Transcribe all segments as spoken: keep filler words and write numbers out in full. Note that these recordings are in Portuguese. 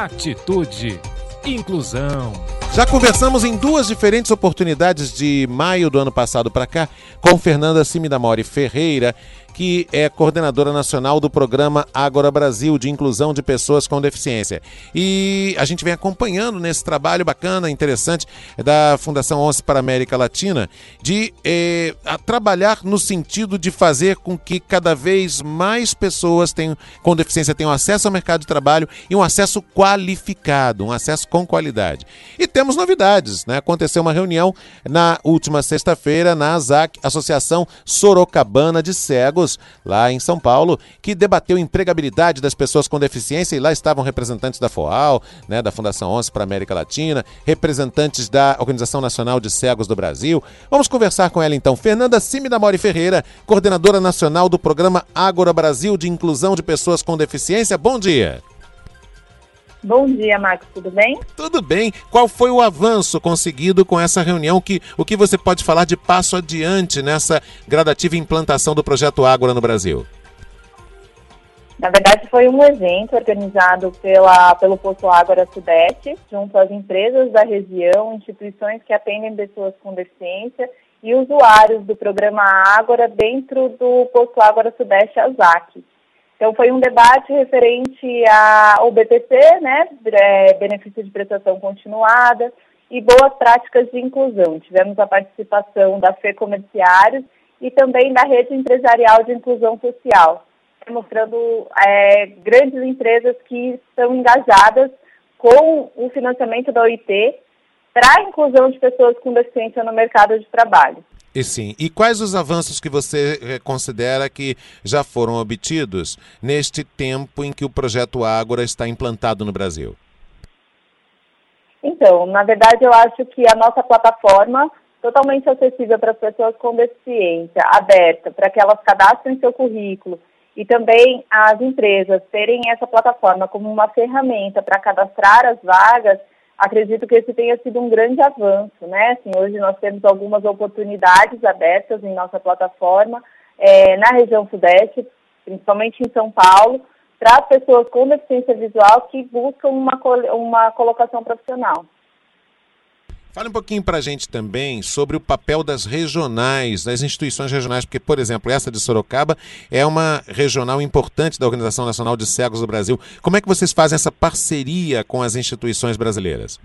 atitude, inclusão. Já conversamos em duas diferentes oportunidades de maio do ano passado para cá com Fernanda Simidamori Ferreira, que é coordenadora nacional do programa Ágora Brasil de inclusão de pessoas com deficiência. E a gente vem acompanhando nesse trabalho bacana, interessante, da Fundação ONCE para a América Latina, de eh, a trabalhar no sentido de fazer com que cada vez mais pessoas tenham, com deficiência tenham acesso ao mercado de trabalho e um acesso qualificado, um acesso com qualidade. E temos novidades, né? Aconteceu uma reunião na última sexta-feira na ASAC, Associação Sorocabana de Cegos, lá em São Paulo, que debateu a empregabilidade das pessoas com deficiência, e lá estavam representantes da FOAL, né, da Fundação ONCE para a América Latina, representantes da Organização Nacional de Cegos do Brasil. Vamos conversar com ela então. Fernanda Simidamori Ferreira, coordenadora nacional do programa Ágora Brasil de inclusão de pessoas com deficiência. Bom dia. Bom dia, Marcos, tudo bem? Tudo bem. Qual foi o avanço conseguido com essa reunião? Que, o que você pode falar de passo adiante nessa gradativa implantação do projeto Ágora no Brasil? Na verdade, foi um evento organizado pela, pelo Posto Ágora Sudeste, junto às empresas da região, instituições que atendem pessoas com deficiência e usuários do programa Ágora dentro do Posto Ágora Sudeste ASAC. Então, foi um debate referente ao B P C, né, benefício de prestação continuada, e boas práticas de inclusão. Tivemos a participação da F E Comerciários e também da Rede Empresarial de Inclusão Social, mostrando é, grandes empresas que estão engajadas com o financiamento da O I T para a inclusão de pessoas com deficiência no mercado de trabalho. E sim. E quais os avanços que você considera que já foram obtidos neste tempo em que o projeto Ágora está implantado no Brasil? Então, na verdade, eu acho que a nossa plataforma, totalmente acessível para as pessoas com deficiência, aberta, para que elas cadastrem seu currículo, e também as empresas terem essa plataforma como uma ferramenta para cadastrar as vagas, acredito que esse tenha sido um grande avanço, né? Assim, hoje nós temos algumas oportunidades abertas em nossa plataforma, é, na região sudeste, principalmente em São Paulo, para as pessoas com deficiência visual que buscam uma, uma colocação profissional. Fale um pouquinho para a gente também sobre o papel das regionais, das instituições regionais, porque, por exemplo, essa de Sorocaba é uma regional importante da Organização Nacional de Cegos do Brasil. Como é que vocês fazem essa parceria com as instituições brasileiras?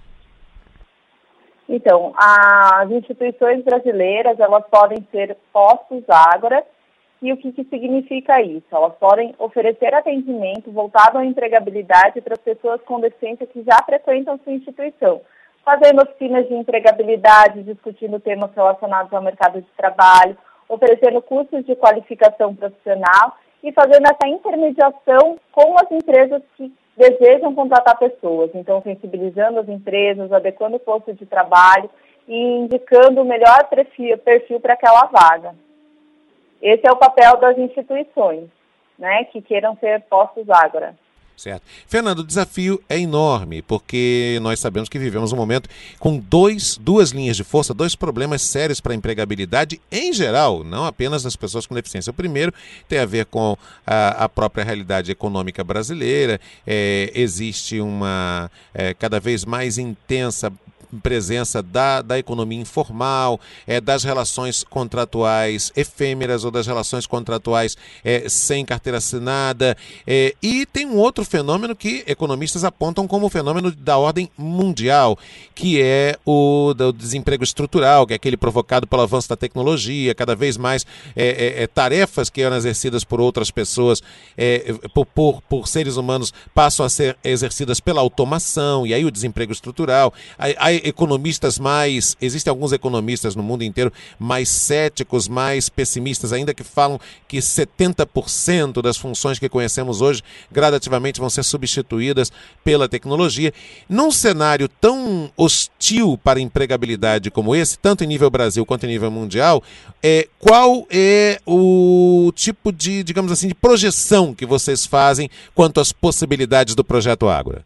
Então, as instituições brasileiras, elas podem ser postos Ágora, e o que, que significa isso? Elas podem oferecer atendimento voltado à empregabilidade para as pessoas com deficiência que já frequentam sua instituição, fazendo oficinas de empregabilidade, discutindo temas relacionados ao mercado de trabalho, oferecendo cursos de qualificação profissional e fazendo essa intermediação com as empresas que desejam contratar pessoas. Então, sensibilizando as empresas, adequando o posto de trabalho e indicando o melhor perfil, perfil para aquela vaga. Esse é o papel das instituições, né, que queiram ser postos Ágora. Certo. Fernando, o desafio é enorme, porque nós sabemos que vivemos um momento com dois, duas linhas de força, dois problemas sérios para a empregabilidade em geral, não apenas das pessoas com deficiência. O primeiro tem a ver com a, a própria realidade econômica brasileira, é, existe uma é, cada vez mais intensa presença da, da economia informal, é, das relações contratuais efêmeras ou das relações contratuais é, sem carteira assinada. É, e tem um outro fenômeno que economistas apontam como fenômeno da ordem mundial, que é o do desemprego estrutural, que é aquele provocado pelo avanço da tecnologia, cada vez mais é, é, é, tarefas que eram exercidas por outras pessoas, é, por, por, por seres humanos, passam a ser exercidas pela automação, e aí o desemprego estrutural. A, a economistas mais, existem alguns economistas no mundo inteiro mais céticos, mais pessimistas ainda, que falam que setenta por cento das funções que conhecemos hoje gradativamente vão ser substituídas pela tecnologia. Num cenário tão hostil para a empregabilidade como esse, tanto em nível Brasil quanto em nível mundial, é, qual é o tipo de, digamos assim, de projeção que vocês fazem quanto às possibilidades do projeto Ágora?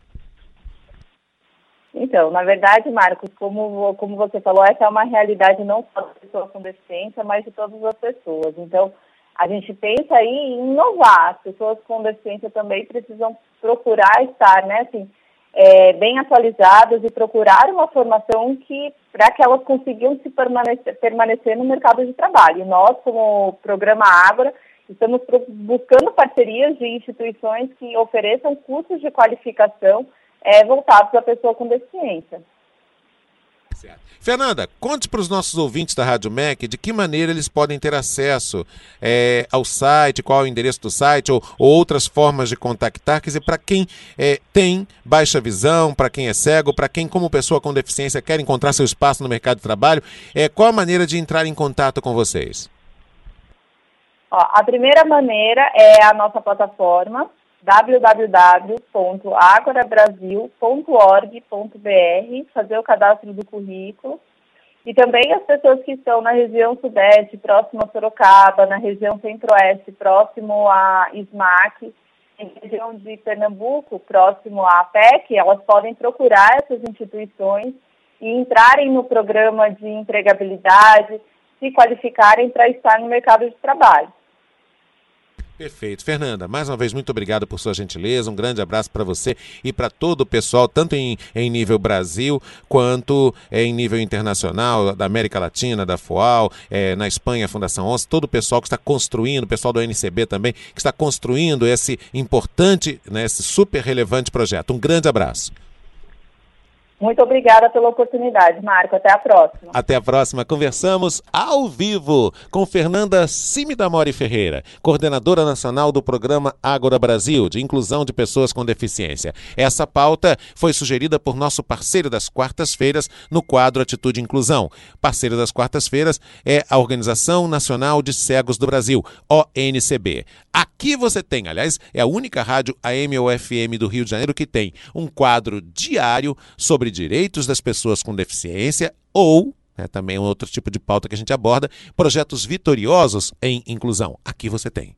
Então, na verdade, Marcos, como, como você falou, essa é uma realidade não só das pessoas com deficiência, mas de todas as pessoas. Então, a gente pensa aí em inovar. As pessoas com deficiência também precisam procurar estar, né, assim, é, bem atualizadas e procurar uma formação que para que elas consigam se permanecer, permanecer no mercado de trabalho. E nós, como Programa Ágora, estamos buscando parcerias de instituições que ofereçam cursos de qualificação é, voltados à pessoa com deficiência. Certo. Fernanda, conte para os nossos ouvintes da Rádio M E C de que maneira eles podem ter acesso é, ao site, qual é o endereço do site ou, ou outras formas de contactar, quer dizer, para quem é, tem baixa visão, para quem é cego, para quem como pessoa com deficiência quer encontrar seu espaço no mercado de trabalho, é, qual a maneira de entrar em contato com vocês? Ó, a primeira maneira é a nossa plataforma w w w ponto agora brasil ponto org ponto b r, fazer o cadastro do currículo. E também as pessoas que estão na região sudeste, próximo a Sorocaba, na região centro-oeste, próximo a SMAC, em região de Pernambuco, próximo à A P E C, elas podem procurar essas instituições e entrarem no programa de empregabilidade, se qualificarem para estar no mercado de trabalho. Perfeito. Fernanda, mais uma vez, muito obrigado por sua gentileza, um grande abraço para você e para todo o pessoal, tanto em, em nível Brasil, quanto é, em nível internacional, da América Latina, da FOAL, é, na Espanha, a Fundação ONCE, todo o pessoal que está construindo, o pessoal do N C B também, que está construindo esse importante, né, esse super relevante projeto. Um grande abraço. Muito obrigada pela oportunidade, Marco. Até a próxima. Até a próxima. Conversamos ao vivo com Fernanda Simidamori Ferreira, coordenadora nacional do Programa Ágora Brasil, de inclusão de pessoas com deficiência. Essa pauta foi sugerida por nosso parceiro das quartas-feiras no quadro Atitude e Inclusão. Parceiro das quartas-feiras é a Organização Nacional de Cegos do Brasil, O N C B. Aqui você tem, aliás, é a única rádio A M ou F M do Rio de Janeiro que tem um quadro diário sobre direitos das pessoas com deficiência ou, né, também um outro tipo de pauta que a gente aborda, projetos vitoriosos em inclusão. Aqui você tem.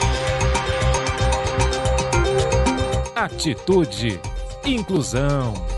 Atitude, inclusão.